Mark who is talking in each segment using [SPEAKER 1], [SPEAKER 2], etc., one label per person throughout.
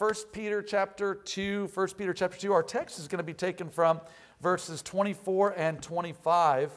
[SPEAKER 1] 1 Peter chapter 2. 1 Peter chapter 2. Our text is going to be taken from verses 24 and 25.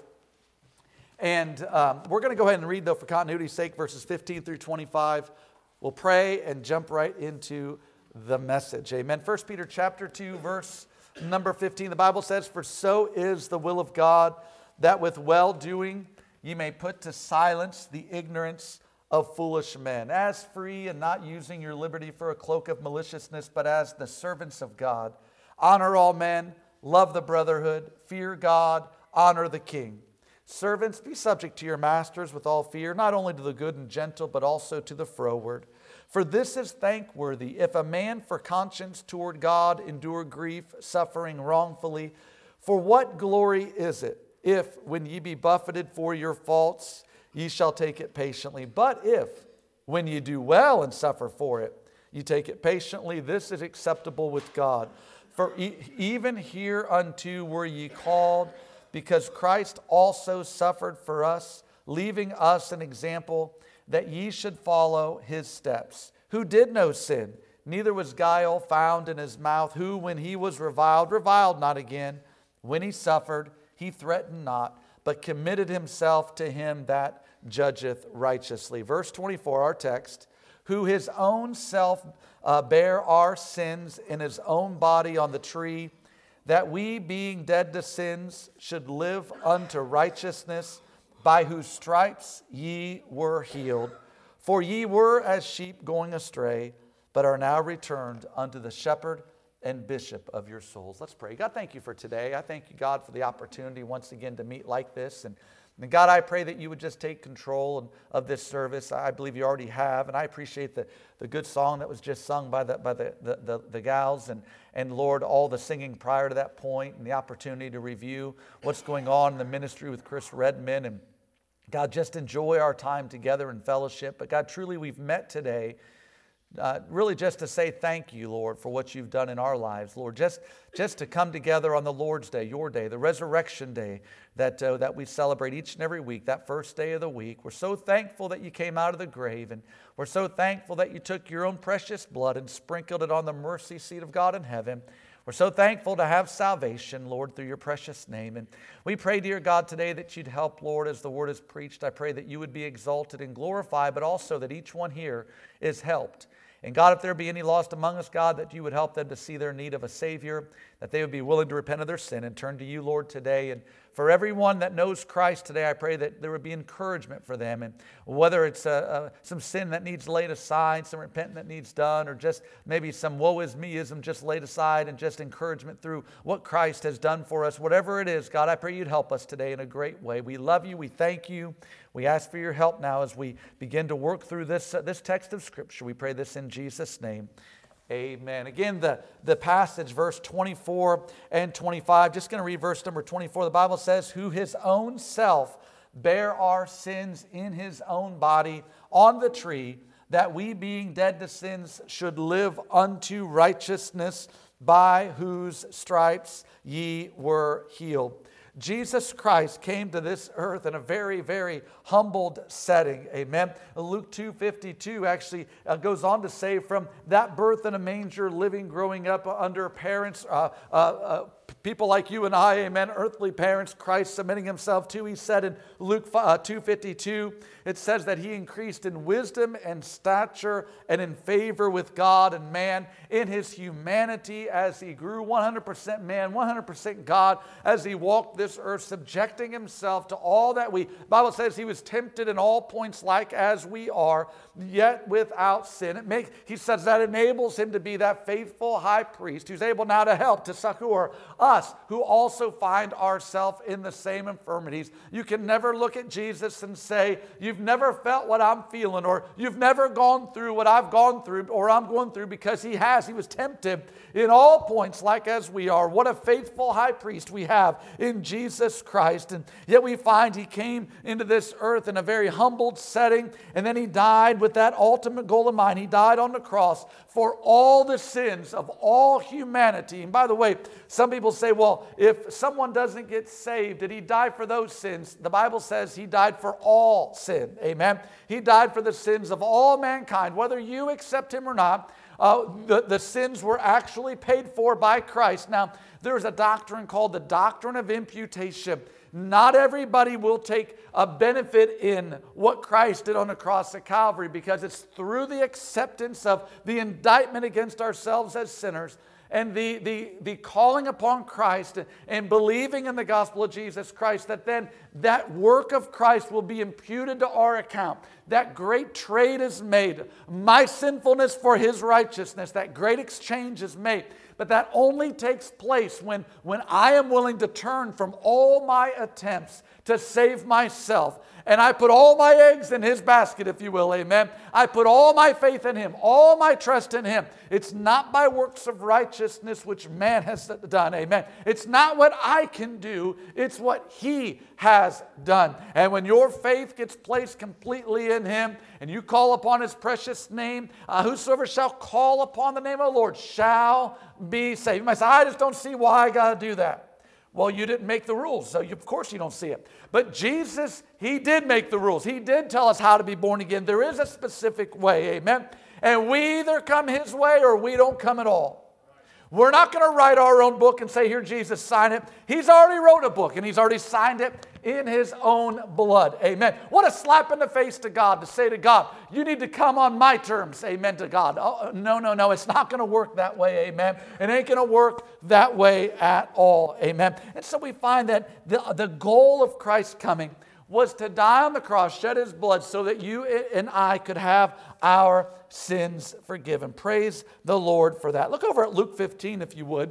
[SPEAKER 1] And we're going to go ahead and read, though, for continuity's sake, verses 15 through 25. We'll pray and jump right into the message. Amen. 1 Peter chapter 2, verse number 15. The Bible says, "For so is the will of God, that with well-doing ye may put to silence the ignorance of foolish men, as free and not using your liberty for a cloak of maliciousness, but as the servants of God. Honor all men, love the brotherhood, fear God, honor the king. Servants, be subject to your masters with all fear, not only to the good and gentle, but also to the froward. For this is thankworthy, if a man for conscience toward God endure grief, suffering wrongfully. For what glory is it, if, when ye be buffeted for your faults, ye shall take it patiently? But if, when ye do well and suffer for it, ye take it patiently, this is acceptable with God. For even hereunto were ye called, because Christ also suffered for us, leaving us an example, that ye should follow his steps, who did no sin, neither was guile found in his mouth, who, when he was reviled, reviled not again. When he suffered, he threatened not, but committed himself to him that judgeth righteously." Verse 24, our text, "Who his own self bare our sins in his own body on the tree, that we, being dead to sins, should live unto righteousness, by whose stripes ye were healed. For ye were as sheep going astray, but are now returned unto the shepherd and bishop of your souls." Let's pray. God, thank you for today. I thank you, God, for the opportunity once again to meet like this. And God, I pray that you would just take control of this service. I believe you already have. And I appreciate the good song that was just sung by the gals. And Lord, all the singing prior to that point and the opportunity to review what's going on in the ministry with Chris Redman. And God, just enjoy our time together in fellowship. But God, truly we've met today really just to say thank you, Lord, for what you've done in our lives. Lord, just to come together on the Lord's Day, your day, the resurrection day that we celebrate each and every week, that first day of the week. We're so thankful that you came out of the grave, and we're so thankful that you took your own precious blood and sprinkled it on the mercy seat of God in heaven. We're so thankful to have salvation, Lord, through your precious name. And we pray, dear God, today that you'd help, Lord, as the word is preached. I pray that you would be exalted and glorified, but also that each one here is helped. And God, if there be any lost among us, God, that you would help them to see their need of a Savior, that they would be willing to repent of their sin and turn to you, Lord, today. And for everyone that knows Christ today, I pray that there would be encouragement for them. And whether it's some sin that needs laid aside, some repentance that needs done, or just maybe some woe is me-ism just laid aside, and just encouragement through what Christ has done for us. Whatever it is, God, I pray you'd help us today in a great way. We love you. We thank you. We ask for your help now as we begin to work through this text of Scripture. We pray this in Jesus' name. Amen. Again, the passage, verse 24 and 25. Just going to read verse number 24. The Bible says, "Who his own self bare our sins in his own body on the tree, that we, being dead to sins, should live unto righteousness, by whose stripes ye were healed." Jesus Christ came to this earth in a very, very humbled setting. Amen. Luke 2:52 actually goes on to say, from that birth in a manger, living, growing up under parents, people like you and I, amen, earthly parents, Christ submitting himself to. He said in Luke 2:52, it says that he increased in wisdom and stature and in favor with God and man, in his humanity as he grew 100% man, 100% God, as he walked this earth, subjecting himself to all that the Bible says he was tempted in all points like as we are, yet without sin. He says that enables him to be that faithful high priest who's able now to help, to succor us who also find ourselves in the same infirmities. You can never look at Jesus and say, you've never felt what I'm feeling, or you've never gone through what I've gone through, or I'm going through, because he has. He was tempted in all points like as we are. What a faithful high priest we have in Jesus Christ. And yet we find he came into this earth in a very humbled setting, and then he died with that ultimate goal in mind. He died on the cross for all the sins of all humanity. And by the way, some people say, well, if someone doesn't get saved, did he die for those sins? The Bible says he died for all sin. Amen. He died for the sins of all mankind, whether you accept him or not. The sins were actually paid for by Christ. Now, there's a doctrine called the doctrine of imputation. Not everybody will take a benefit in what Christ did on the cross at Calvary, because it's through the acceptance of the indictment against ourselves as sinners and the calling upon Christ and believing in the gospel of Jesus Christ, that then that work of Christ will be imputed to our account. That great trade is made. My sinfulness for His righteousness. That great exchange is made. But that only takes place when I am willing to turn from all my attempts to save myself. And I put all my eggs in His basket, if you will, amen. I put all my faith in Him, all my trust in Him. It's not by works of righteousness which man has done, amen. It's not what I can do, it's what He has done. And when your faith gets placed completely in Him, and you call upon His precious name, whosoever shall call upon the name of the Lord shall be saved. You might say, I just don't see why I got to do that. Well, you didn't make the rules, so of course you don't see it. But Jesus, He did make the rules. He did tell us how to be born again. There is a specific way, amen? And we either come His way or we don't come at all. We're not going to write our own book and say, here, Jesus, sign it. He's already wrote a book, and He's already signed it in His own blood. Amen. What a slap in the face to God to say to God, you need to come on my terms. Amen to God. Oh, no. It's not going to work that way. Amen. It ain't going to work that way at all. Amen. And so we find that the goal of Christ's coming was to die on the cross, shed His blood so that you and I could have our sins forgiven. Praise the Lord for that. Look over at Luke 15, if you would.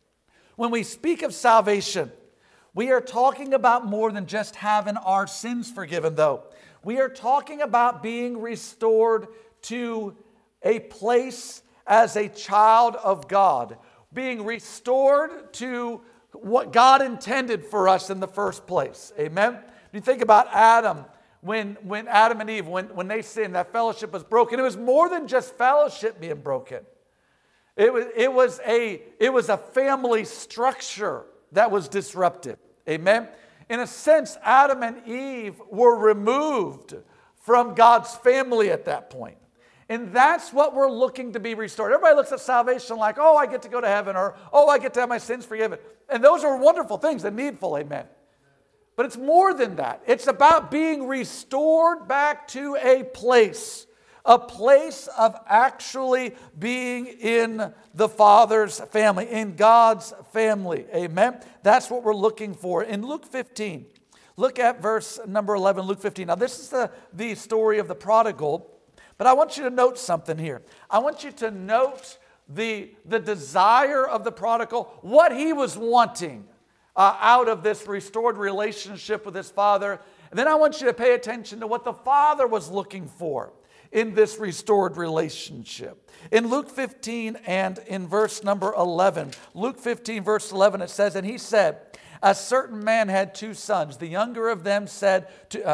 [SPEAKER 1] When we speak of salvation, we are talking about more than just having our sins forgiven, though. We are talking about being restored to a place as a child of God, being restored to what God intended for us in the first place. Amen? You think about Adam, when Adam and Eve, when they sinned, that fellowship was broken. It was more than just fellowship being broken. It was a family structure that was disrupted. Amen? In a sense, Adam and Eve were removed from God's family at that point. And that's what we're looking to be restored. Everybody looks at salvation like, oh, I get to go to heaven, or oh, I get to have my sins forgiven. And those are wonderful things and needful, amen. But it's more than that. It's about being restored back to a place of actually being in the Father's family, in God's family. Amen? That's what we're looking for. In Luke 15, look at verse number 11, Luke 15. Now, this is the story of the prodigal, but I want you to note something here. I want you to note the desire of the prodigal, what he was wanting out of this restored relationship with his father. And then I want you to pay attention to what the father was looking for in this restored relationship. In Luke 15 and in verse number 11, Luke 15 verse 11, it says, and he said, a certain man had two sons. The younger of them said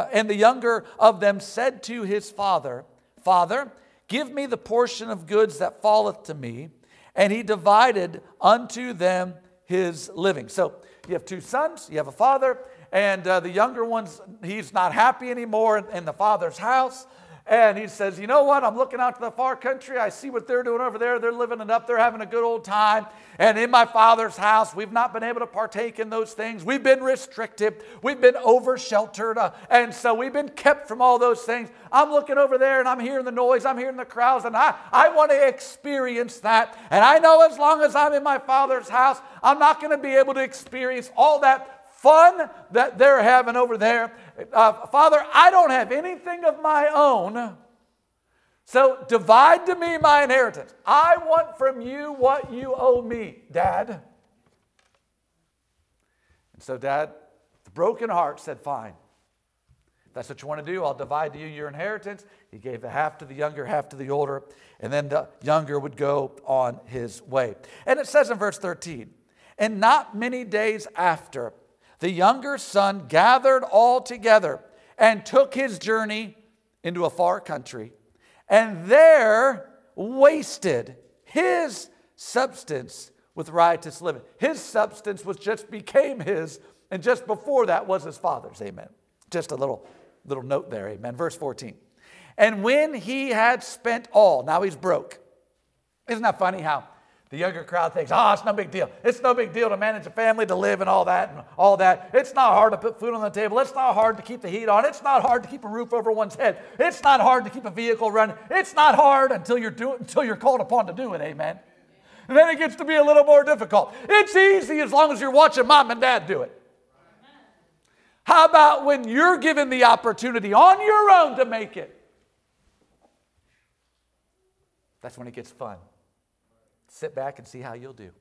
[SPEAKER 1] to his father, Father, give me the portion of goods that falleth to me. And he divided unto them his living. So you have two sons, you have a father, and the younger one's, he's not happy anymore in the father's house. And he says, you know what, I'm looking out to the far country. I see what they're doing over there. They're living it up. They're having a good old time. And in my father's house, we've not been able to partake in those things. We've been restricted. We've been over-sheltered. And so we've been kept from all those things. I'm looking over there and I'm hearing the noise. I'm hearing the crowds. And I want to experience that. And I know as long as I'm in my father's house, I'm not going to be able to experience all that fun that they're having over there. Father, I don't have anything of my own, so divide to me my inheritance. I want from you what you owe me, Dad. And so Dad, with a broken heart, said, fine. If that's what you want to do, I'll divide to you your inheritance. He gave the half to the younger, half to the older, and then the younger would go on his way. And it says in verse 13, and not many days after, the younger son gathered all together and took his journey into a far country, and there wasted his substance with riotous living. His substance became his, and just before that was his father's. Amen. Just a little note there. Amen. Verse 14. And when he had spent all, now he's broke. Isn't that funny how the younger crowd thinks, it's no big deal. It's no big deal to manage a family, to live and all that. It's not hard to put food on the table. It's not hard to keep the heat on. It's not hard to keep a roof over one's head. It's not hard to keep a vehicle running. It's not hard until you're called upon to do it, amen. And then it gets to be a little more difficult. It's easy as long as you're watching mom and dad do it. How about when you're given the opportunity on your own to make it? That's when it gets fun. Sit back and see how you'll do.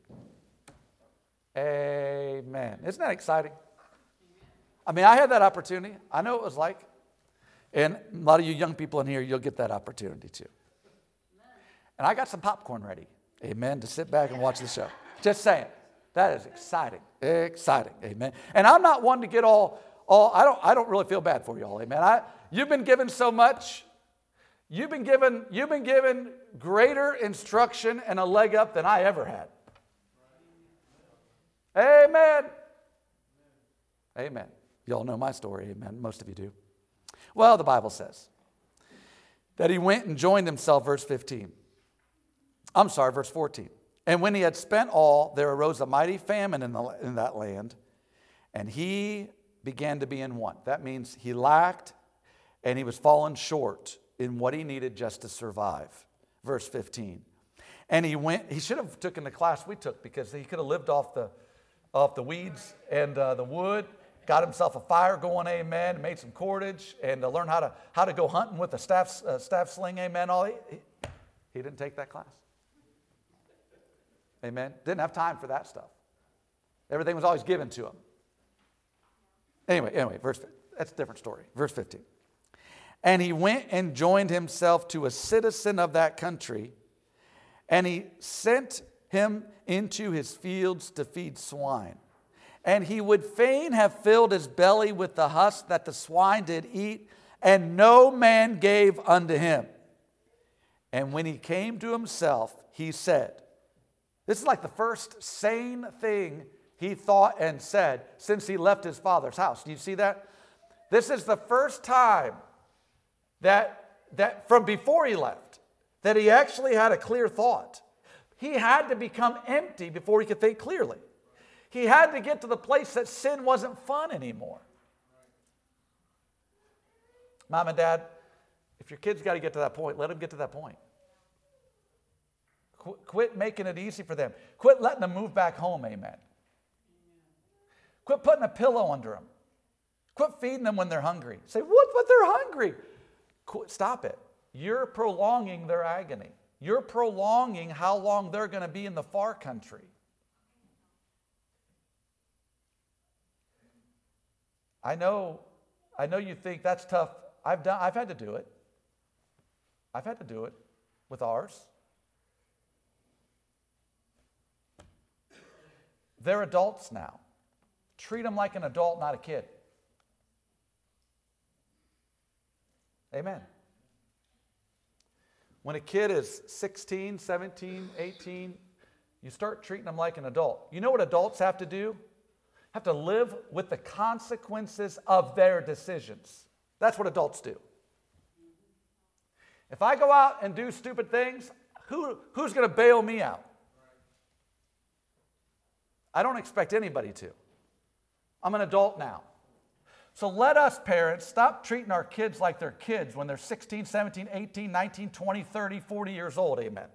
[SPEAKER 1] Amen. Isn't that exciting? I mean, I had that opportunity. I know what it was like. And a lot of you young people in here, you'll get that opportunity too. And I got some popcorn ready. Amen. To sit back and watch the show. Just saying. That is exciting. Exciting. Amen. And I'm not one to get all I don't really feel bad for y'all. Amen. You've been given so much. You've been given greater instruction and a leg up than I ever had. Amen. Amen. Y'all know my story. Amen. Most of you do. Well, the Bible says that he went and joined himself, verse 14. And when he had spent all, there arose a mighty famine in that land, and he began to be in want. That means he lacked and he was fallen short in what he needed just to survive. Verse 15. And he should have taken the class we took, because he could have lived off the weeds and the wood, got himself a fire going, amen, made some cordage, and learned how to go hunting with a staff sling, amen. He didn't take that class. Amen. Didn't have time for that stuff. Everything was always given to him. Anyway, that's a different story. Verse 15. And he went and joined himself to a citizen of that country, and he sent him into his fields to feed swine. And he would fain have filled his belly with the husk that the swine did eat, and no man gave unto him. And when he came to himself, he said, this is like the first sane thing he thought and said since he left his father's house. Do you see that? This is the first time that from before he left, that he actually had a clear thought. He had to become empty before he could think clearly. He had to get to the place that sin wasn't fun anymore. Mom and Dad, if your kids got to get to that point, let them get to that point. Quit making it easy for them. Quit letting them move back home, amen. Quit putting a pillow under them. Quit feeding them when they're hungry. Say, what? But they're hungry. Stop it. You're prolonging their agony. You're prolonging how long they're going to be in the far country. I know you think that's tough. I've had to do it. I've had to do it with ours. They're adults now. Treat them like an adult, not a kid. Amen. When a kid is 16, 17, 18, you start treating them like an adult. You know what adults have to do? Have to live with the consequences of their decisions. That's what adults do. If I go out and do stupid things, who's going to bail me out? I don't expect anybody to. I'm an adult now. So let us, parents, stop treating our kids like they're kids when they're 16, 17, 18, 19, 20, 30, 40 years old. Amen.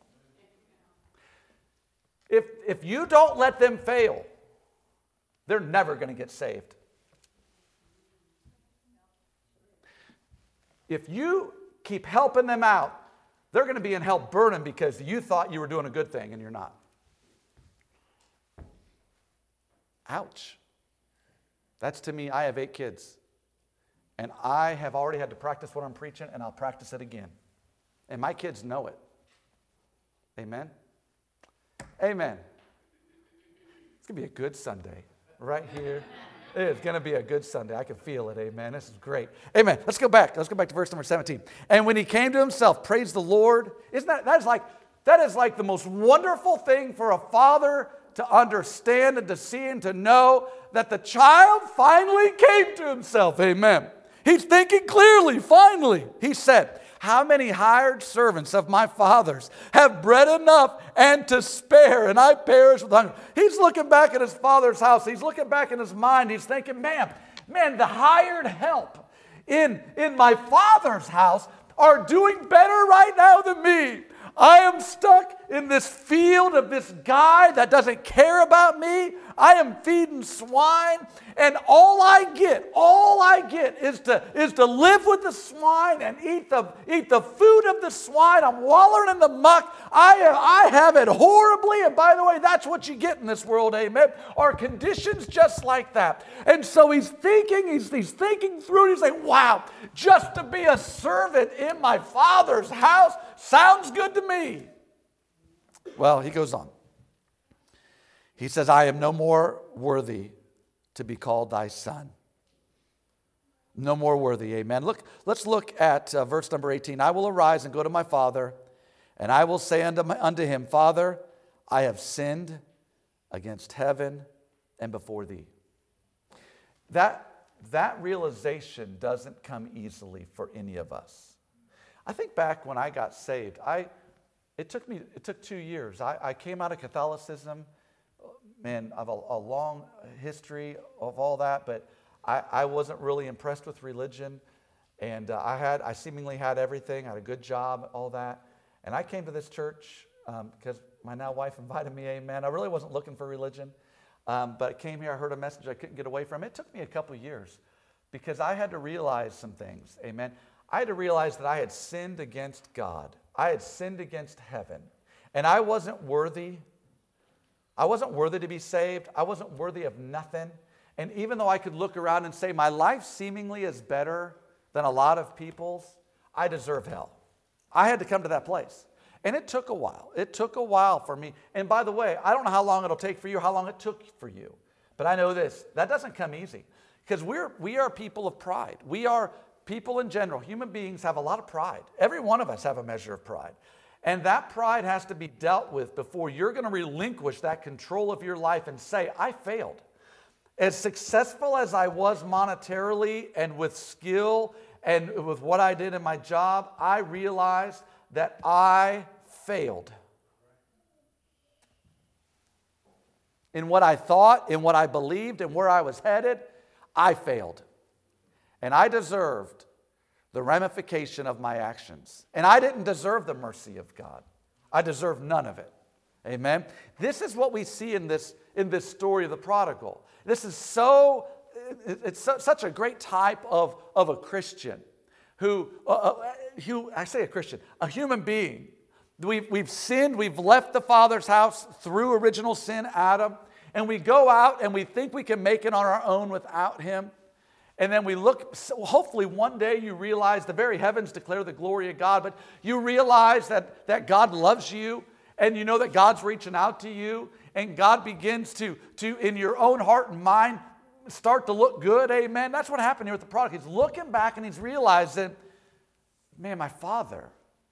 [SPEAKER 1] If you don't let them fail, they're never going to get saved. If you keep helping them out, they're going to be in hell burning because you thought you were doing a good thing and you're not. Ouch. That's to me, I have 8 kids. And I have already had to practice what I'm preaching, and I'll practice it again. And my kids know it. Amen? Amen. It's going to be a good Sunday right here. It is going to be a good Sunday. I can feel it. Amen. This is great. Amen. Let's go back. Let's go back to verse number 17. And when he came to himself, praise the Lord. Isn't that is like the most wonderful thing for a father to understand and to see and to know that the child finally came to himself. Amen. He's thinking clearly, finally. He said, How many hired servants of my father's have bread enough and to spare, and I perish with hunger? He's looking back at his father's house. He's looking back in his mind. He's thinking, man, the hired help in my father's house are doing better right now than me. I am stuck in this field of this guy that doesn't care about me. I am feeding swine, and all I get is to live with the swine and eat the food of the swine. I'm wallowing in the muck. I have it horribly, and by the way, that's what you get in this world, amen. Our conditions just like that. And so he's thinking through, and he's like, wow, just to be a servant in my father's house sounds good to me. Well, he goes on. He says, I am no more worthy to be called thy son. No more worthy, amen. Let's look at verse number 18. I will arise and go to my father, and I will say unto him, Father, I have sinned against heaven and before thee. That realization doesn't come easily for any of us. I think back when I got saved, it took 2 years. I came out of Catholicism. Man, I have a long history of all that, but I wasn't really impressed with religion, and I seemingly had everything. I had a good job, all that, and I came to this church because my now wife invited me. Amen. I really wasn't looking for religion, but I came here. I heard a message I couldn't get away from. It took me a couple years because I had to realize some things. Amen. I had to realize that I had sinned against God. I had sinned against heaven, and I wasn't worthy. I wasn't worthy to be saved. I wasn't worthy of nothing. And even though I could look around and say my life seemingly is better than a lot of people's, I deserve hell. I had to come to that place. And it took a while. It took a while for me. And by the way, I don't know how long it'll take for you, how long it took for you. But I know this, that doesn't come easy. Because we are people of pride. We are people in general. Human beings have a lot of pride. Every one of us have a measure of pride. And that pride has to be dealt with before you're going to relinquish that control of your life and say, I failed. As successful as I was monetarily and with skill and with what I did in my job, I realized that I failed. In what I thought, in what I believed, and where I was headed, I failed. And I deserved the ramification of my actions. And I didn't deserve the mercy of God. I deserved none of it. Amen. This is what we see in this story of the prodigal. This is such a great type of a Christian who I say a Christian, a human being. We've sinned, we've left the Father's house through original sin, Adam, and we go out and we think we can make it on our own without him. And then we look, hopefully one day you realize the very heavens declare the glory of God, but you realize that God loves you, and you know that God's reaching out to you, and God begins to in your own heart and mind, start to look good, amen. That's what happened here with the prodigal. He's looking back and he's realizing, man, my father,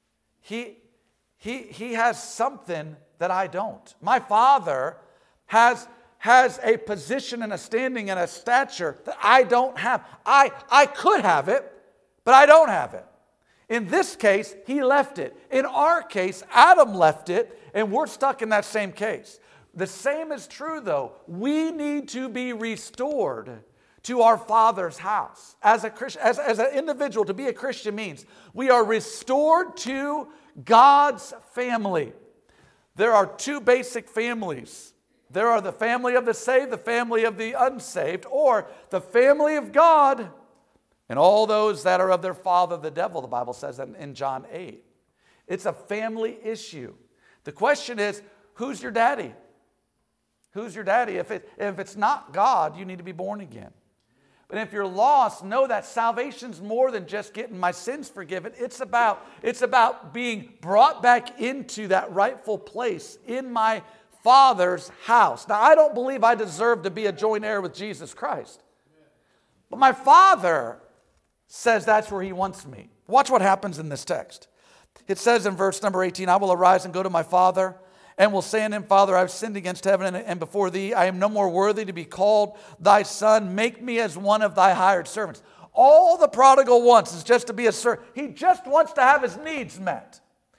[SPEAKER 1] he has something that I don't. My father has a position and a standing and a stature that I don't have. I could have it, but I don't have it. In this case, he left it. In our case, Adam left it, and we're stuck in that same case. The same is true, though. We need to be restored to our Father's house. As a Christian, as an individual, to be a Christian means we are restored to God's family. There are two basic families. There are the family of the saved, the family of the unsaved, or the family of God, and all those that are of their father, the devil, the Bible says that in John 8. It's a family issue. The question is, who's your daddy? Who's your daddy? If it's not God, you need to be born again. But if you're lost, know that salvation's more than just getting my sins forgiven. It's about being brought back into that rightful place in my Father's house. Now, I don't believe I deserve to be a joint heir with Jesus Christ. But my Father says that's where he wants me. Watch what happens in this text. It says in verse number 18, I will arise and go to my father, and will say unto him, Father, I have sinned against heaven and before thee. I am no more worthy to be called thy son. Make me as one of thy hired servants. All the prodigal wants is just to be a servant. He just wants to have his needs met.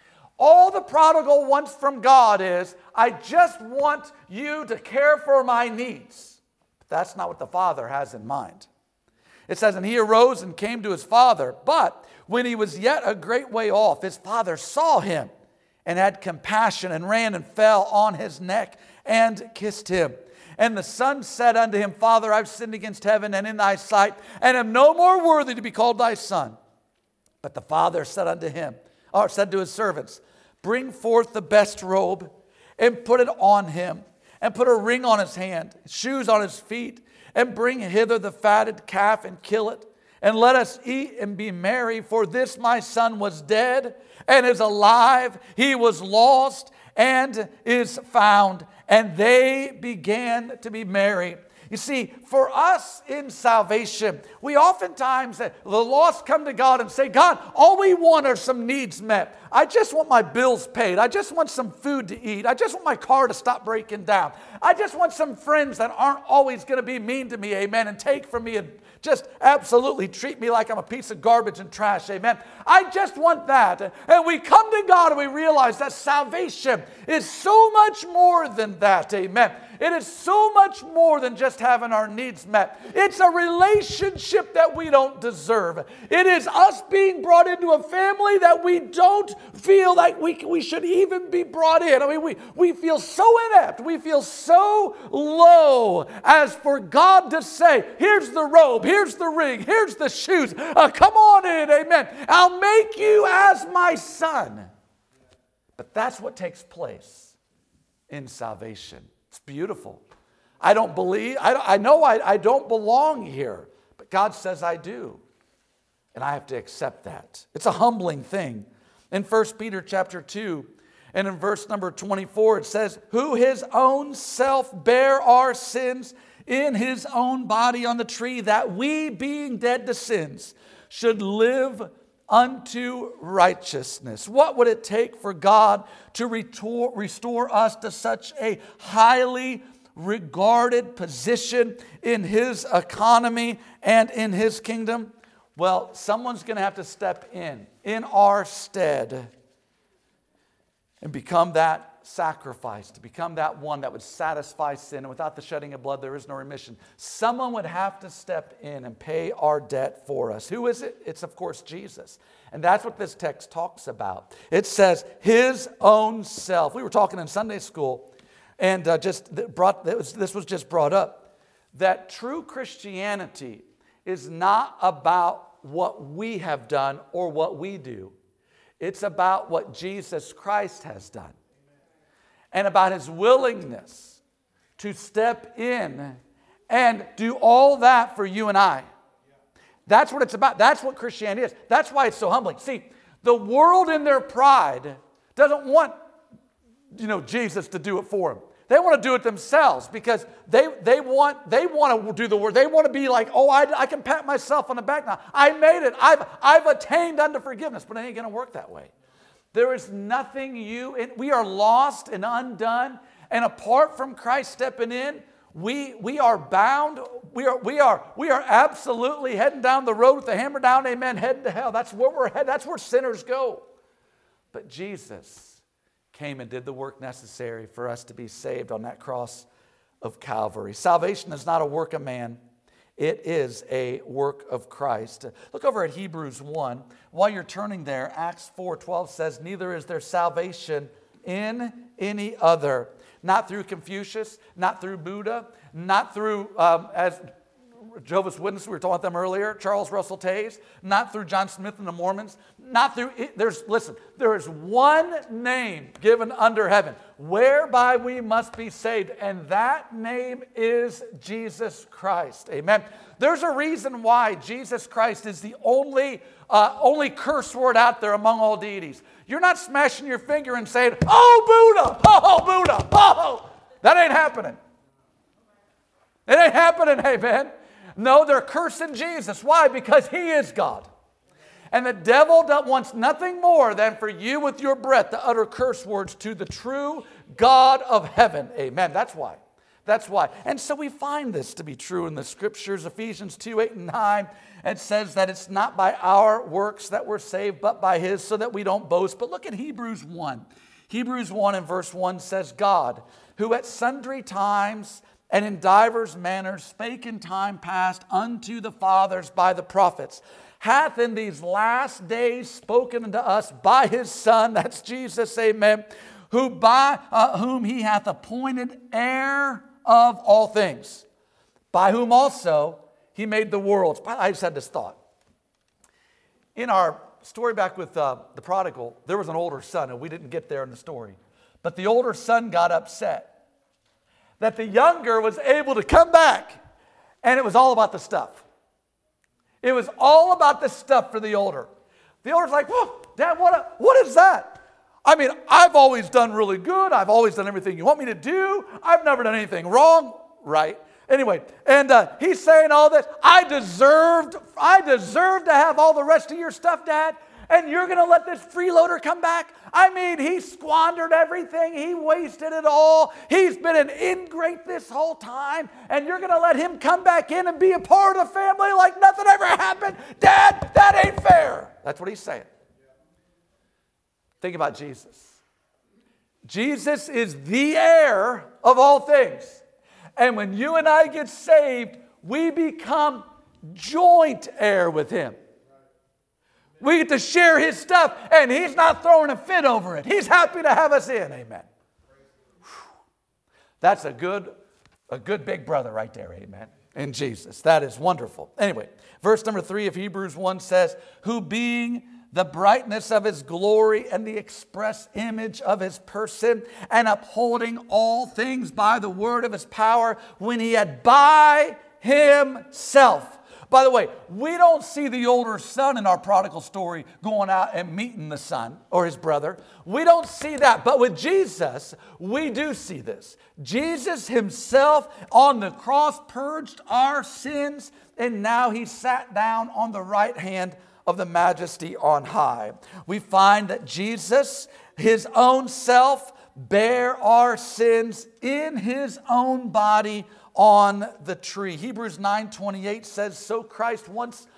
[SPEAKER 1] All the prodigal wants from God is, I just want you to care for my needs. But that's not what the Father has in mind. It says, and he arose and came to his father. But when he was yet a great way off, his father saw him and had compassion and ran and fell on his neck and kissed him. And the son said unto him, Father, I've sinned against heaven and in thy sight, and am no more worthy to be called thy son. But the father said unto him, or said to his servants, bring forth the best robe and put it on him, and put a ring on his hand, shoes on his feet, and bring hither the fatted calf and kill it. And let us eat and be merry, for this my son was dead and is alive. He was lost and is found. And they began to be merry. You see, for us in salvation, we oftentimes, the lost come to God and say, God, all we want are some needs met. I just want my bills paid. I just want some food to eat. I just want my car to stop breaking down. I just want some friends that aren't always going to be mean to me, amen, and take from me and just absolutely treat me like I'm a piece of garbage and trash, amen. I just want that. And we come to God and we realize that salvation is so much more than that, amen. It is so much more than just having our needs met. It's a relationship that we don't deserve. It is us being brought into a family that we don't feel like we should even be brought in. I mean, we feel so inept. We feel so low as for God to say, here's the robe, here's the ring, here's the shoes. Come on in, amen. I'll make you as my son. But that's what takes place in salvation. It's beautiful. I don't believe, I know I don't belong here, but God says I do. And I have to accept that. It's a humbling thing. In 1 Peter chapter 2 and in verse number 24, it says, who his own self bare our sins in his own body on the tree, that we being dead to sins should live unto righteousness. What would it take for God to restore us to such a highly regarded position in his economy and in his kingdom? Well, someone's going to have to step in our stead and become that sacrifice, to become that one that would satisfy sin. And without the shedding of blood, there is no remission. Someone would have to step in and pay our debt for us. Who is it? It's, of course, Jesus. And that's what this text talks about. It says his own self. We were talking in Sunday school, and this was just brought up, that true Christianity is not about what we have done or what we do. It's about what Jesus Christ has done. And about his willingness to step in and do all that for you and I. That's what it's about. That's what Christianity is. That's why it's so humbling. See, the world in their pride doesn't want, Jesus to do it for them. They want to do it themselves because they want to do the work. They want to be like, oh, I can pat myself on the back now. I made it. I've attained unto forgiveness. But it ain't going to work that way. There is nothing we are lost and undone. And apart from Christ stepping in, we are bound. We are absolutely heading down the road with the hammer down, amen, heading to hell. That's where we're headed. That's where sinners go. But Jesus came and did the work necessary for us to be saved on that cross of Calvary. Salvation is not a work of man. It is a work of Christ. Look over at Hebrews 1. While you're turning there, Acts 4:12 says, neither is there salvation in any other. Not through Confucius, not through Buddha, not through, as Jehovah's Witnesses, we were talking about them earlier, Charles Russell Taze, not through John Smith and the Mormons, not through, there is one name given under heaven whereby we must be saved, and that name is Jesus Christ. Amen. There's a reason why Jesus Christ is the only curse word out there among all deities. You're not smashing your finger and saying, oh, Buddha, oh, Buddha, oh. That ain't happening. It ain't happening, amen. No, they're cursing Jesus. Why? Because he is God. And the devil wants nothing more than for you with your breath to utter curse words to the true God of heaven. Amen. That's why. That's why. And so we find this to be true in the scriptures. Ephesians 2, 8, and 9. It says that it's not by our works that we're saved, but by His, so that we don't boast. But look at Hebrews 1. Hebrews 1 and verse 1 says, God, who at sundry times and in divers manners spake in time past unto the fathers by the prophets, hath in these last days spoken unto us by His Son, that's Jesus, amen, who by whom He hath appointed heir of all things, by whom also He made the worlds. I just had this thought. In our story back with the prodigal, there was an older son, and we didn't get there in the story. But the older son got upset that the younger was able to come back, and it was all about the stuff. It was all about the stuff for the older. The older's like, whoa, Dad, what is that? I mean, I've always done really good. I've always done everything you want me to do. I've never done anything wrong, right? Anyway, and he's saying all this. I deserved to have all the rest of your stuff, Dad, and you're going to let this freeloader come back? I mean, he squandered everything. He wasted it all. He's been an ingrate this whole time, and you're going to let him come back in and be a part of the family like nothing ever happened? Dad, that ain't fair. That's what he's saying. Think about Jesus. Jesus is the heir of all things. And when you and I get saved, we become joint heir with Him. We get to share His stuff, and He's not throwing a fit over it. He's happy to have us in. Amen. That's a good big brother right there. Amen. In Jesus. That is wonderful. Anyway, verse number 3 of Hebrews 1 says, who being the brightness of His glory and the express image of His person, and upholding all things by the word of His power, when He had by Himself. By the way, we don't see the older son in our prodigal story going out and meeting the son or his brother. We don't see that. But with Jesus, we do see this. Jesus Himself on the cross purged our sins, and now He sat down on the right hand of the Majesty on high. We find that Jesus, His own self, bare our sins in His own body on the tree. Hebrews 9:28 says, so Christ was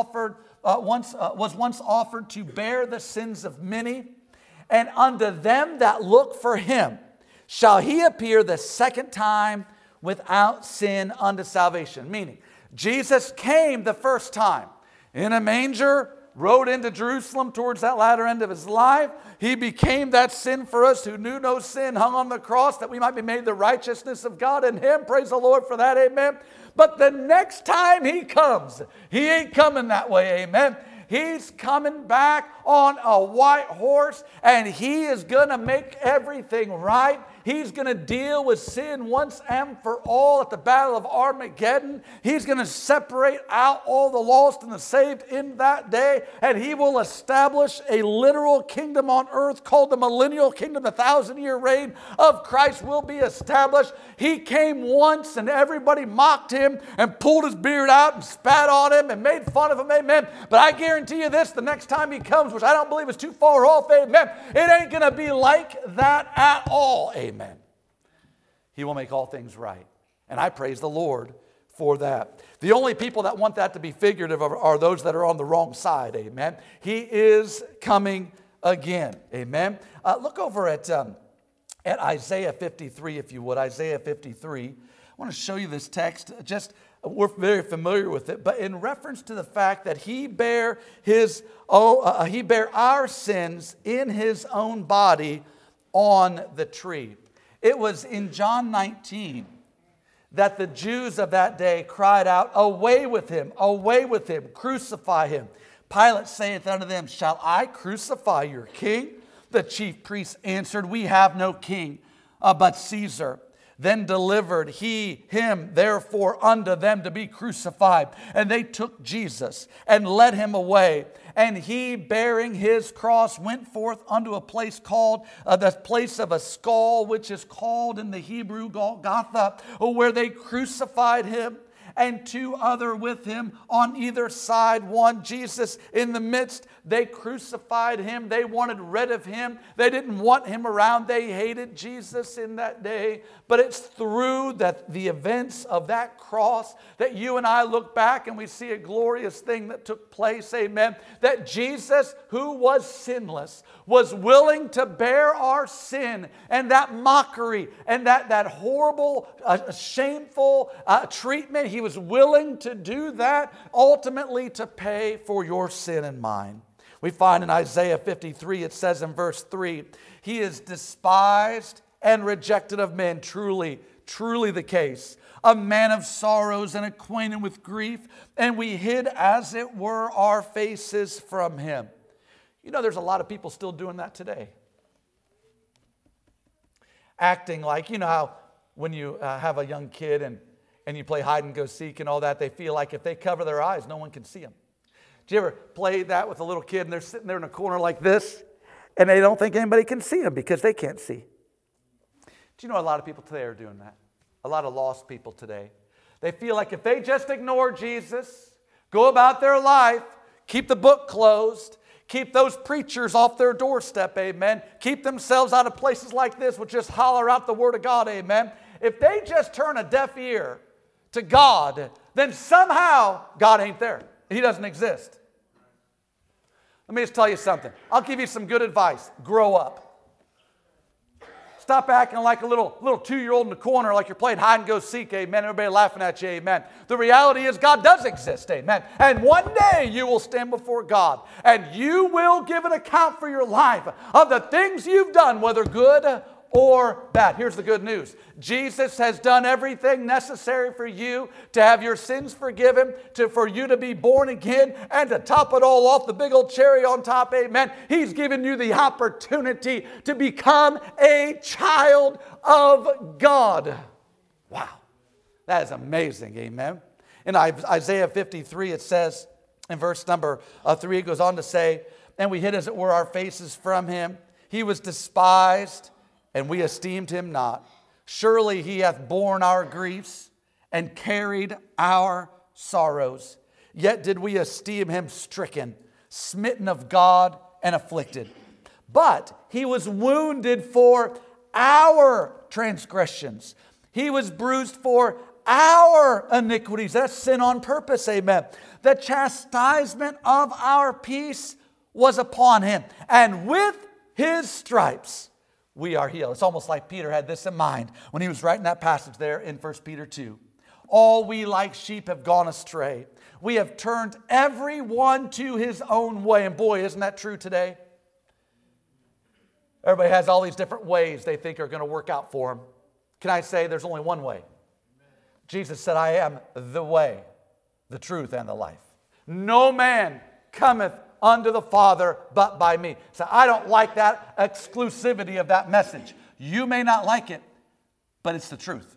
[SPEAKER 1] once offered to bear the sins of many, and unto them that look for Him shall He appear the second time without sin unto salvation. Meaning, Jesus came the first time in a manger, rode into Jerusalem towards that latter end of His life. He became that sin for us who knew no sin, hung on the cross that we might be made the righteousness of God in Him. Praise the Lord for that, amen. But the next time He comes, He ain't coming that way, amen. He's coming back on a white horse, and He is going to make everything right. He's going to deal with sin once and for all at the Battle of Armageddon. He's going to separate out all the lost and the saved in that day, and He will establish a literal kingdom on earth called the millennial kingdom. The 1,000-year reign of Christ will be established. He came once, and everybody mocked Him and pulled His beard out and spat on Him and made fun of Him, amen. But I guarantee you this, the next time He comes, which I don't believe is too far off, amen, it ain't going to be like that at all, amen. He will make all things right. And I praise the Lord for that. The only people that want that to be figurative are those that are on the wrong side, amen. He is coming again, amen. Look over at Isaiah 53, if you would. Isaiah 53. I want to show you this text. We're very familiar with it, but in reference to the fact that He bare our sins in His own body on the tree. It was in John 19 that the Jews of that day cried out, away with Him, crucify Him. Pilate saith unto them, shall I crucify your king? The chief priests answered, we have no king but Caesar. Then delivered He him therefore unto them to be crucified. And they took Jesus and led Him away. And He, bearing His cross, went forth unto a place called the place of a skull, which is called in the Hebrew Golgotha, where they crucified Him. and 2 other with him on either side, one Jesus in the midst. They crucified him. They wanted rid of him. They didn't want him around. They hated Jesus in that day. But it's through the events of that cross that you and I look back and we see a glorious thing that took place, amen, that Jesus, who was sinless, was willing to bear our sin and that mockery and that horrible, shameful treatment. He was willing to do that ultimately to pay for your sin and mine. We find in Isaiah 53, it says in verse 3, He is despised and rejected of men. Truly, truly the case. A man of sorrows and acquainted with grief, and we hid, as it were, our faces from him. You know, there's a lot of people still doing that today. Acting like, you know how when you have a young kid and you play hide and go seek and all that, they feel like if they cover their eyes, no one can see them. Did you ever play that with a little kid and they're sitting there in a corner like this and they don't think anybody can see them because they can't see? Do you know a lot of people today are doing that? A lot of lost people today. They feel like if they just ignore Jesus, go about their life, keep the book closed, keep those preachers off their doorstep, amen, keep themselves out of places like this, which just holler out the word of God, amen. If they just turn a deaf ear to God, then somehow God ain't there. He doesn't exist. Let me just tell you something. I'll give you some good advice. Grow up. Stop acting like a little 2-year-old in the corner like you're playing hide and go seek, amen. Everybody laughing at you, amen. The reality is God does exist, amen. And one day you will stand before God and you will give an account for your life of the things you've done, whether good or bad. Here's the good news. Jesus has done everything necessary for you to have your sins forgiven, for you to be born again, and to top it all off, the big old cherry on top, amen. He's given you the opportunity to become a child of God. Wow. That is amazing, amen. In Isaiah 53, it says, in verse number 3, it goes on to say, and we hid as it were our faces from him. He was despised, and we esteemed him not. Surely he hath borne our griefs and carried our sorrows. Yet did we esteem him stricken, smitten of God, and afflicted. But he was wounded for our transgressions. He was bruised for our iniquities. That's sin on purpose, amen. The chastisement of our peace was upon him, and with his stripes we are healed. It's almost like Peter had this in mind when he was writing that passage there in 1 Peter 2. All we like sheep have gone astray. We have turned every one to his own way. And boy, isn't that true today? Everybody has all these different ways they think are going to work out for them. Can I say there's only one way? Jesus said, I am the way, the truth, and the life. No man cometh unto the Father but by me. So I don't like that exclusivity of that message. You may not like it, but it's the truth.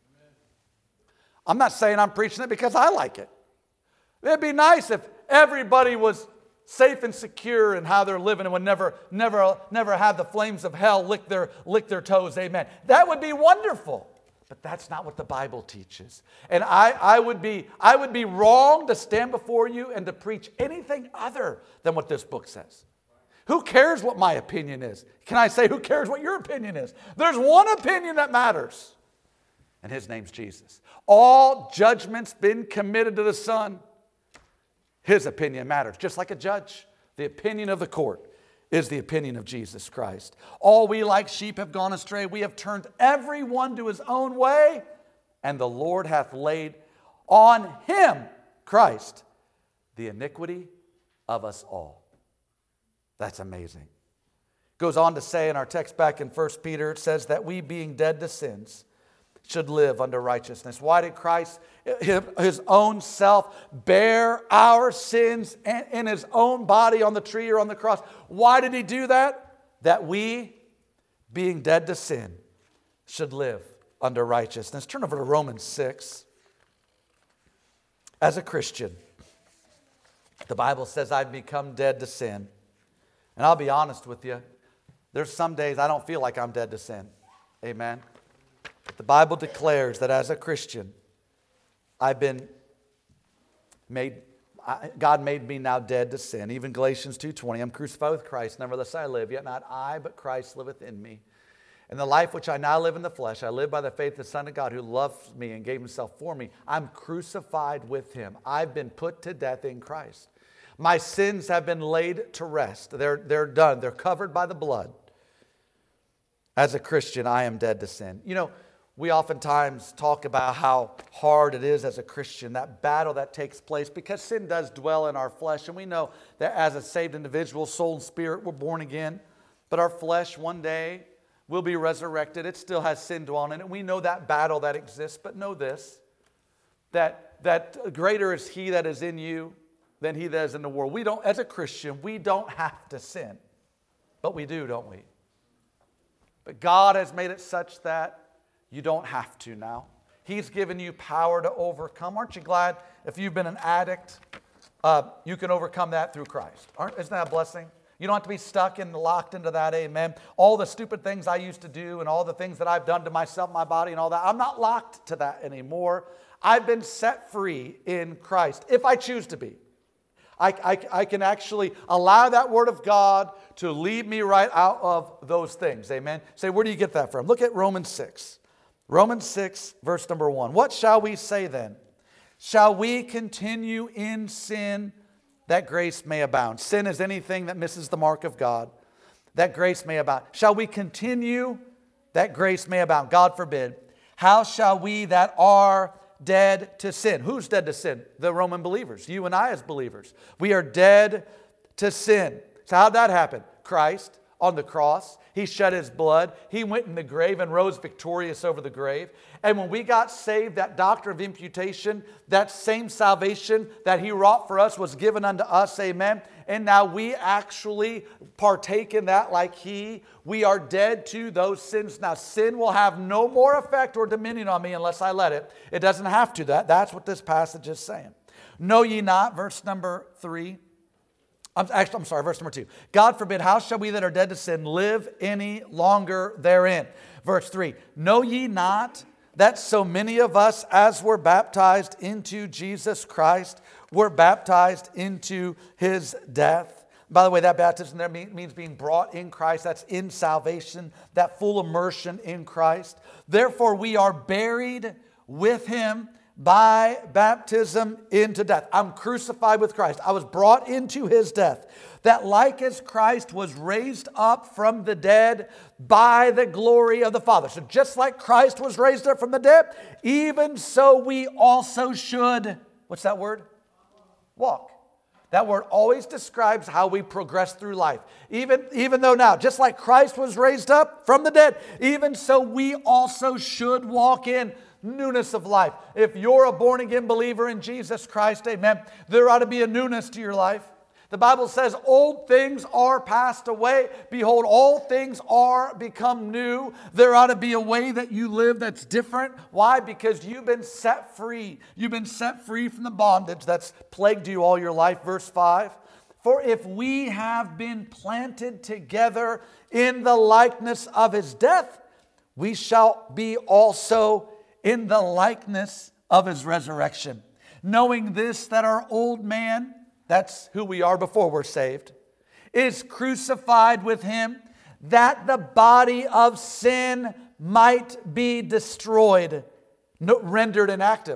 [SPEAKER 1] I'm not saying I'm preaching it because I like it. It'd be nice if everybody was safe and secure in how they're living and would never have the flames of hell lick their toes, amen. That would be wonderful. But that's not what the Bible teaches. And I would be wrong to stand before you and to preach anything other than what this book says. Who cares what my opinion is? Can I say who cares what your opinion is? There's one opinion that matters, and his name's Jesus. All judgment's been committed to the Son. His opinion matters, just like a judge. The opinion of the court is the opinion of Jesus Christ. All we like sheep have gone astray. We have turned every one to his own way, and the Lord hath laid on him, Christ, the iniquity of us all. That's amazing. Goes on to say in our text back in 1 Peter, it says that we being dead to sins should live unto righteousness. Why did Christ, his own self, bear our sins in his own body on the tree or on the cross? Why did he do that? That we, being dead to sin, should live unto righteousness. Turn over to Romans 6. As a Christian, the Bible says I've become dead to sin. And I'll be honest with you, there's some days I don't feel like I'm dead to sin. Amen. The Bible declares that as a Christian, I've been made, God made me now dead to sin. Even Galatians 2:20, I'm crucified with Christ, nevertheless I live, yet not I, but Christ liveth in me. And the life which I now live in the flesh, I live by the faith of the Son of God who loved me and gave himself for me. I'm crucified with him. I've been put to death in Christ. My sins have been laid to rest. They're done. They're covered by the blood. As a Christian, I am dead to sin. You know, we oftentimes talk about how hard it is as a Christian, that battle that takes place, because sin does dwell in our flesh. And we know that as a saved individual, soul and spirit, we're born again. But our flesh one day will be resurrected. It still has sin dwelling in it. We know that battle that exists. But know this, that greater is he that is in you than he that is in the world. We don't, as a Christian, we don't have to sin. But we do, don't we? But God has made it such that you don't have to now. He's given you power to overcome. Aren't you glad if you've been an addict, you can overcome that through Christ? Isn't that a blessing? You don't have to be stuck and locked into that, amen. All the stupid things I used to do and all the things that I've done to myself, my body and all that, I'm not locked to that anymore. I've been set free in Christ, if I choose to be. I can actually allow that word of God to lead me right out of those things, amen. Say, where do you get that from? Look at Romans 6. Romans 6, verse number 1. What shall we say then? Shall we continue in sin that grace may abound? Sin is anything that misses the mark of God, that grace may abound. Shall we continue that grace may abound? God forbid. How shall we that are dead to sin? Who's dead to sin? The Roman believers. You and I as believers. We are dead to sin. So how'd that happen? Christ on the cross. He shed his blood. He went in the grave and rose victorious over the grave. And when we got saved, that doctrine of imputation, that same salvation that he wrought for us was given unto us, amen. And now we actually partake in that like he. We are dead to those sins. Now sin will have no more effect or dominion on me unless I let it. It doesn't have to. That's what this passage is saying. Know ye not, verse number 3. I'm sorry, verse number 2. God forbid, how shall we that are dead to sin live any longer therein? Verse 3. Know ye not that so many of us as were baptized into Jesus Christ were baptized into his death? By the way, that baptism there means being brought in Christ. That's in salvation, that full immersion in Christ. Therefore, we are buried with him by baptism into death. I'm crucified with Christ. I was brought into his death. That like as Christ was raised up from the dead by the glory of the Father. So just like Christ was raised up from the dead, even so we also should, what's that word? Walk. That word always describes how we progress through life. Even though now, just like Christ was raised up from the dead, even so we also should walk in newness of life. If you're a born-again believer in Jesus Christ, amen, there ought to be a newness to your life. The Bible says, old things are passed away. Behold, all things are become new. There ought to be a way that you live that's different. Why? Because you've been set free. You've been set free from the bondage that's plagued you all your life. Verse 5. For if we have been planted together in the likeness of his death, we shall be also in the likeness of his resurrection. Knowing this, that our old man, that's who we are before we're saved, is crucified with him, that the body of sin might be destroyed. Rendered inactive.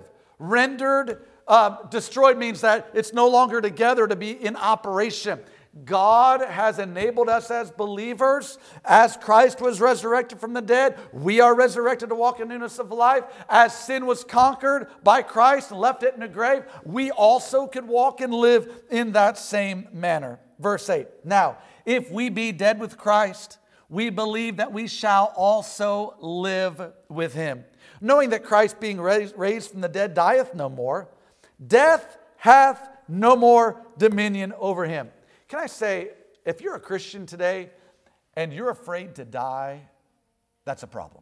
[SPEAKER 1] Destroyed means that it's no longer together to be in operation. God has enabled us as believers. As Christ was resurrected from the dead, we are resurrected to walk in newness of life. As sin was conquered by Christ and left it in the grave, we also could walk and live in that same manner. Verse 8. Now, if we be dead with Christ, we believe that we shall also live with him. Knowing that Christ being raised from the dead dieth no more, death hath no more dominion over him. Can I say, if you're a Christian today and you're afraid to die, that's a problem.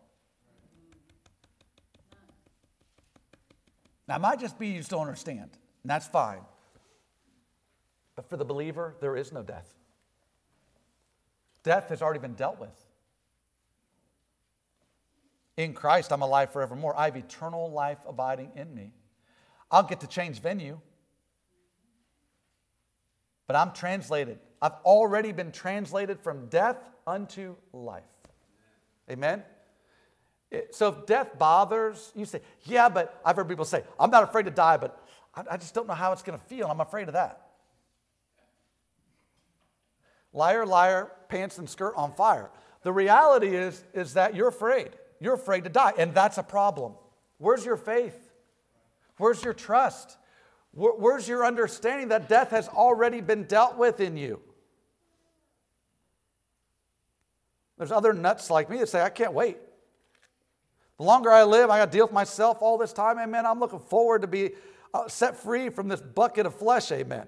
[SPEAKER 1] Now, it might just be you just don't understand, and that's fine. But for the believer, there is no death. Death has already been dealt with. In Christ, I'm alive forevermore. I have eternal life abiding in me. I'll get to change venue. But I'm translated. I've already been translated from death unto life. Amen? So if death bothers, you say, yeah, but I've heard people say, I'm not afraid to die, but I just don't know how it's going to feel. I'm afraid of that. Liar, liar, pants and skirt on fire. The reality is that you're afraid. You're afraid to die, and that's a problem. Where's your faith? Where's your trust? Where's your understanding that death has already been dealt with in you? There's other nuts like me that say, I can't wait. The longer I live, I got to deal with myself all this time. Amen. I'm looking forward to be set free from this bucket of flesh. Amen.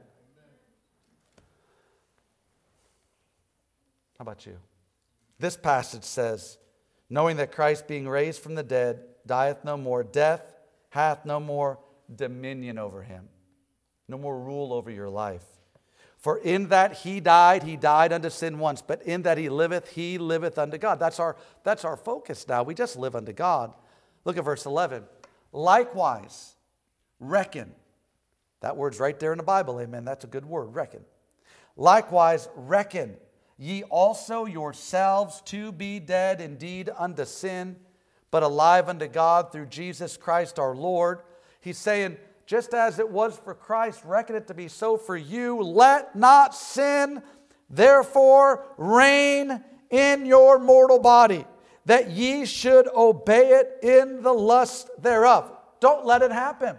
[SPEAKER 1] How about you? This passage says, knowing that Christ being raised from the dead dieth no more, death hath no more dominion over him. No more rule over your life. For in that he died unto sin once, but in that he liveth unto God. That's our focus now. We just live unto God. Look at verse 11. Likewise, reckon. That word's right there in the Bible, amen. That's a good word, reckon. Likewise, reckon ye also yourselves to be dead indeed unto sin, but alive unto God through Jesus Christ our Lord. He's saying, just as it was for Christ, reckon it to be so for you. Let not sin, therefore, reign in your mortal body, that ye should obey it in the lust thereof. Don't let it happen.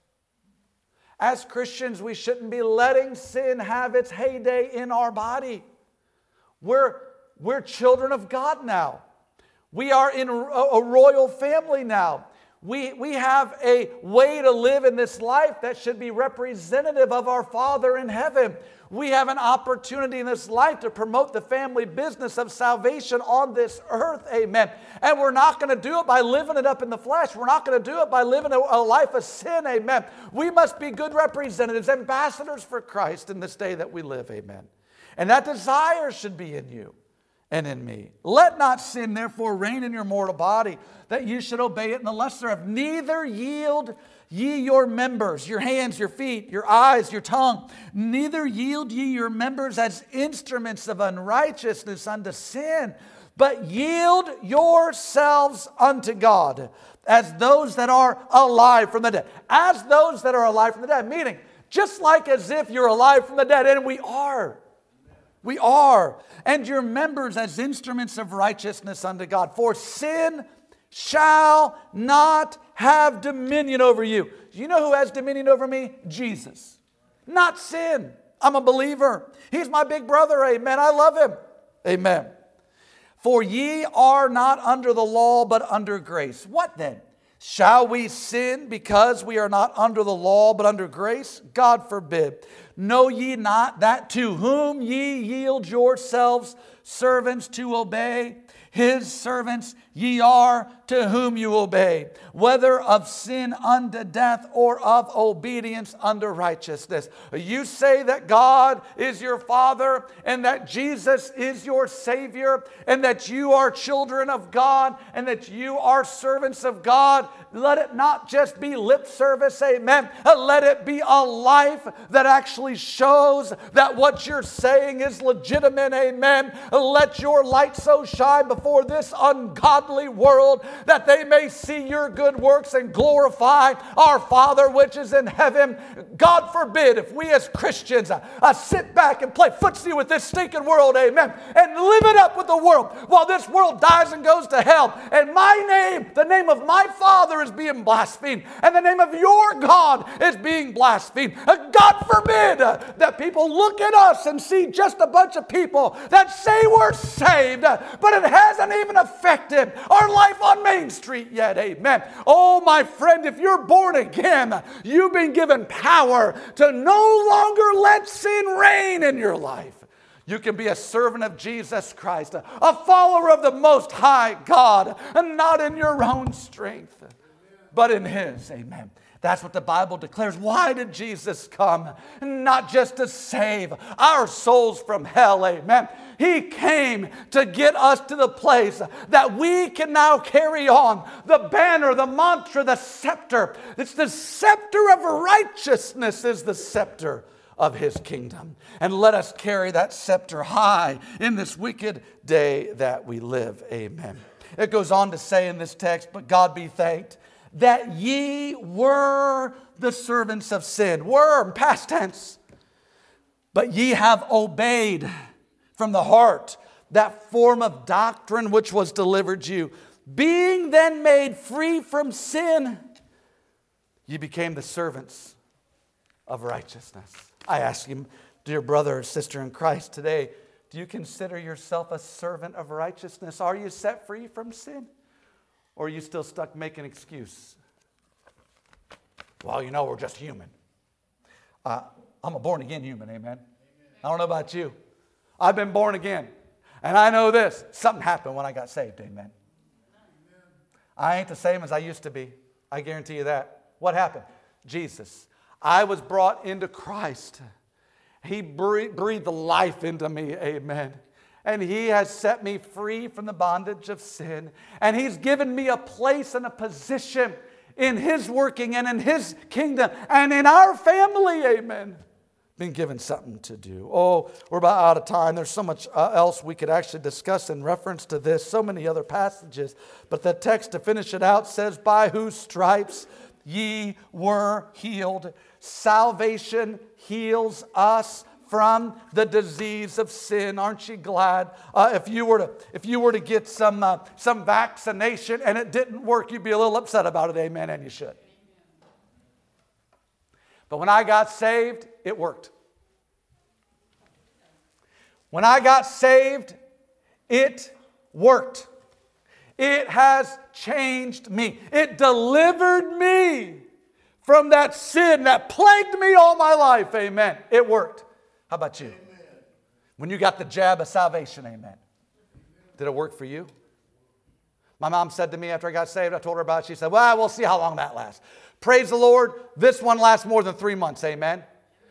[SPEAKER 1] As Christians, we shouldn't be letting sin have its heyday in our body. We're children of God now. We are in a royal family now. We have a way to live in this life that should be representative of our Father in heaven. We have an opportunity in this life to promote the family business of salvation on this earth. Amen. And we're not going to do it by living it up in the flesh. We're not going to do it by living a life of sin. Amen. We must be good representatives, ambassadors for Christ in this day that we live. Amen. And that desire should be in you and in me. Let not sin therefore reign in your mortal body, that you should obey it in the lust thereof. Neither yield ye your members, your hands, your feet, your eyes, your tongue. Neither yield ye your members as instruments of unrighteousness unto sin, but yield yourselves unto God as those that are alive from the dead. As those that are alive from the dead. Meaning, just like as if you're alive from the dead, and we are. We are. And your members as instruments of righteousness unto God. For sin shall not have dominion over you. You know who has dominion over me? Jesus. Not sin. I'm a believer. He's my big brother. Amen. I love him. Amen. For ye are not under the law, but under grace. What then? Shall we sin because we are not under the law, but under grace? God forbid. Know ye not that to whom ye yield yourselves servants to obey, his servants ye are to whom you obey, whether of sin unto death or of obedience unto righteousness. You say that God is your Father and that Jesus is your Savior and that you are children of God and that you are servants of God. Let it not just be lip service, amen. Let it be a life that actually shows that what you're saying is legitimate, amen. Let your light so shine before this ungodly world that they may see your good works and glorify our Father which is in heaven. God forbid if we as Christians sit back and play footsie with this stinking world, amen, and live it up with the world while this world dies and goes to hell. And my name, the name of my Father, is being blasphemed, and the name of your God is being blasphemed. God forbid that people look at us and see just a bunch of people that say we're saved, but it hasn't even affected our life on Main Street yet. Amen. Oh, my friend, if you're born again, you've been given power to no longer let sin reign in your life. You can be a servant of Jesus Christ, a follower of the Most High God, and not in your own strength, but in His. Amen. That's what the Bible declares. Why did Jesus come? Not just to save our souls from hell, amen. He came to get us to the place that we can now carry on the banner, the mantra, the scepter. It's the scepter of righteousness is the scepter of His kingdom. And let us carry that scepter high in this wicked day that we live, amen. It goes on to say in this text, but God be thanked that ye were the servants of sin. Were, past tense. But ye have obeyed from the heart that form of doctrine which was delivered you. Being then made free from sin, ye became the servants of righteousness. I ask you, dear brother or sister in Christ today, do you consider yourself a servant of righteousness? Are you set free from sin? Or are you still stuck making an excuse? Well, we're just human. I'm a born-again human, amen? I don't know about you. I've been born again. And I know this. Something happened when I got saved, amen? I ain't the same as I used to be. I guarantee you that. What happened? Jesus. I was brought into Christ. He breathed life into me, amen. And He has set me free from the bondage of sin. And He's given me a place and a position in His working and in His kingdom and in our family, amen. Been given something to do. Oh, we're about out of time. There's so much else we could actually discuss in reference to this. So many other passages. But the text to finish it out says, by whose stripes ye were healed. Salvation heals us from the disease of sin. Aren't you glad? If you were to get some vaccination and it didn't work, you'd be a little upset about it, amen, and you should. But when I got saved, it worked. When I got saved, it worked. It has changed me. It delivered me from that sin that plagued me all my life, amen. It worked. How about you? Amen. When you got the jab of salvation, amen. Did it work for you? My mom said to me after I got saved, I told her about it. She said, well, we'll see how long that lasts. Praise the Lord. This one lasts more than 3 months, amen.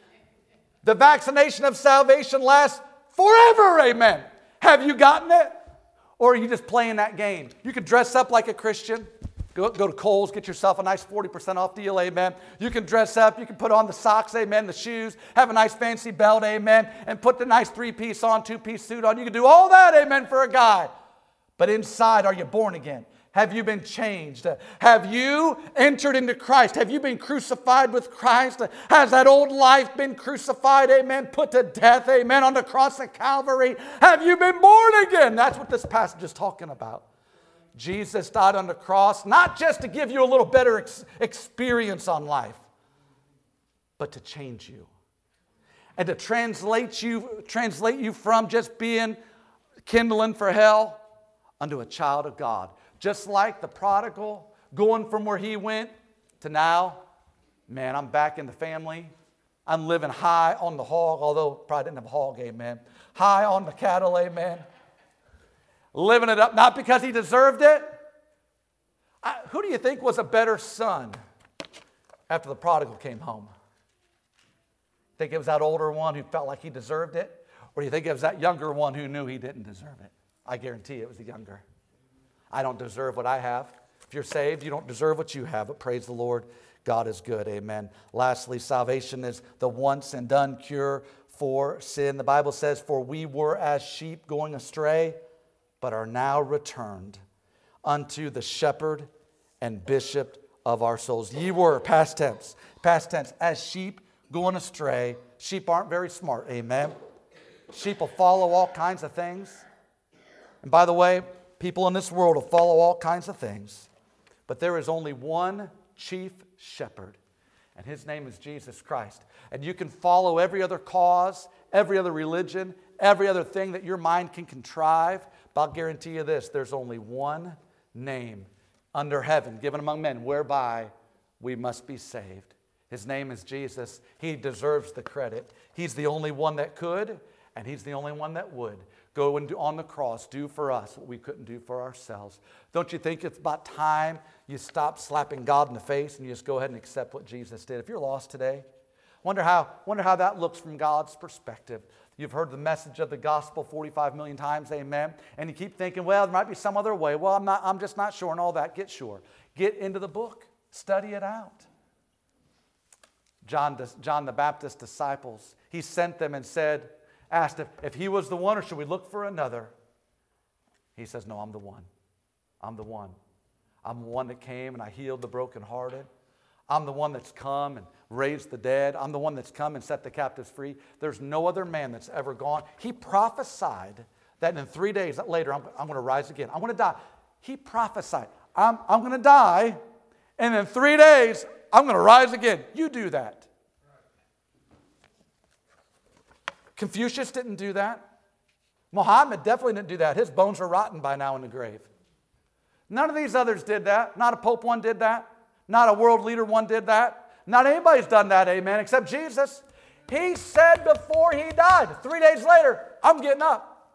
[SPEAKER 1] The vaccination of salvation lasts forever, amen. Have you gotten it? Or are you just playing that game? You can dress up like a Christian. Go to Kohl's, get yourself a nice 40% off deal, amen. You can dress up, you can put on the socks, amen, the shoes, have a nice fancy belt, amen, and put the nice 3-piece on, 2-piece suit on. You can do all that, amen, for a guy. But inside, are you born again? Have you been changed? Have you entered into Christ? Have you been crucified with Christ? Has that old life been crucified, amen, put to death, amen, on the cross of Calvary? Have you been born again? That's what this passage is talking about. Jesus died on the cross, not just to give you a little better experience on life, but to change you. And to translate you from just being kindling for hell unto a child of God. Just like the prodigal going from where he went to now, man, I'm back in the family. I'm living high on the hog, although probably didn't have a hog, amen. High on the cattle, amen. Living it up, not because he deserved it. Who do you think was a better son after the prodigal came home? Think it was that older one who felt like he deserved it? Or do you think it was that younger one who knew he didn't deserve it? I guarantee it was the younger. I don't deserve what I have. If you're saved, you don't deserve what you have, but praise the Lord, God is good, amen. Lastly, salvation is the once and done cure for sin. The Bible says, for we were as sheep going astray, but are now returned unto the shepherd and bishop of our souls. Ye were, past tense, as sheep going astray. Sheep aren't very smart, amen. Sheep will follow all kinds of things. And by the way, people in this world will follow all kinds of things. But there is only one chief shepherd, and his name is Jesus Christ. And you can follow every other cause, every other religion, every other thing that your mind can contrive. But I'll guarantee you this, there's only one name under heaven given among men whereby we must be saved. His name is Jesus. He deserves the credit. He's the only one that could, and He's the only one that would. go and do on the cross, do for us what we couldn't do for ourselves. Don't you think it's about time you stop slapping God in the face and you just go ahead and accept what Jesus did? If you're lost today, wonder how that looks from God's perspective. You've heard the message of the gospel 45 million times, amen. And you keep thinking, well, there might be some other way. Well, I'm just not sure and all that. Get sure. Get into the book. Study it out. John the Baptist's disciples, he sent them and asked if he was the one or should we look for another. He says, no, I'm the one. I'm the one. I'm the one that came and I healed the brokenhearted. I'm the one that's come and raised the dead. I'm the one that's come and set the captives free. There's no other man that's ever gone. He prophesied that in 3 days later, I'm going to rise again. I'm going to die. He prophesied, I'm going to die, and in 3 days, I'm going to rise again. You do that. Confucius didn't do that. Muhammad definitely didn't do that. His bones are rotten by now in the grave. None of these others did that. Not a pope one did that. Not a world leader one did that. Not anybody's done that, amen, except Jesus. He said before he died, 3 days later, I'm getting up.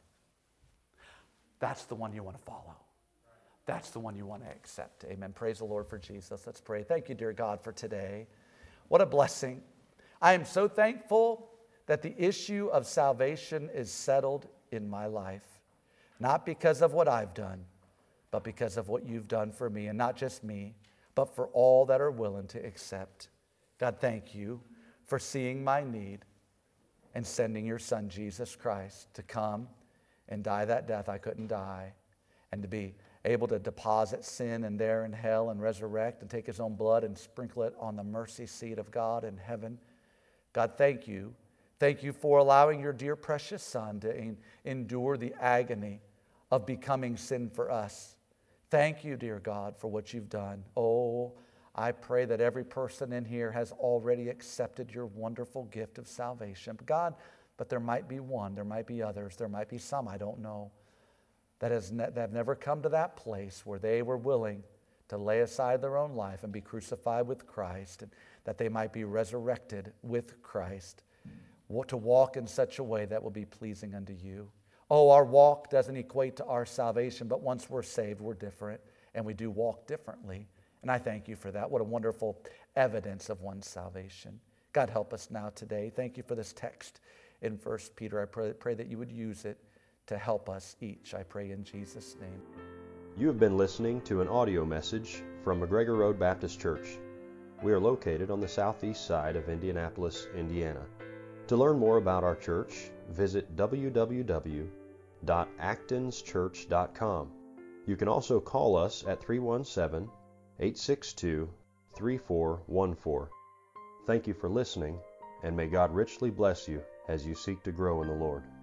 [SPEAKER 1] That's the one you want to follow. That's the one you want to accept. Amen. Praise the Lord for Jesus. Let's pray. Thank you, dear God, for today. What a blessing. I am so thankful that the issue of salvation is settled in my life. Not because of what I've done, but because of what you've done for me. And not just me, but for all that are willing to accept. God, thank you for seeing my need and sending your Son, Jesus Christ, to come and die that death I couldn't die, and to be able to deposit sin and there in hell and resurrect and take his own blood and sprinkle it on the mercy seat of God in heaven. God, thank you. Thank you for allowing your dear precious Son to endure the agony of becoming sin for us. Thank you, dear God, for what you've done. Oh, I pray that every person in here has already accepted your wonderful gift of salvation. But there might be one, there might be others, there might be some, I don't know, that have never come to that place where they were willing to lay aside their own life and be crucified with Christ, and that they might be resurrected with Christ, to walk in such a way that will be pleasing unto you. Oh, our walk doesn't equate to our salvation, but once we're saved, we're different, and we do walk differently. And I thank you for that. What a wonderful evidence of one's salvation. God, help us now today. Thank you for this text in 1 Peter. I pray that you would use it to help us each. I pray in Jesus' name.
[SPEAKER 2] You have been listening to an audio message from McGregor Road Baptist Church. We are located on the southeast side of Indianapolis, Indiana. To learn more about our church, visit www.actonschurch.com. You can also call us at 317-862-3414. Thank you for listening, and may God richly bless you as you seek to grow in the Lord.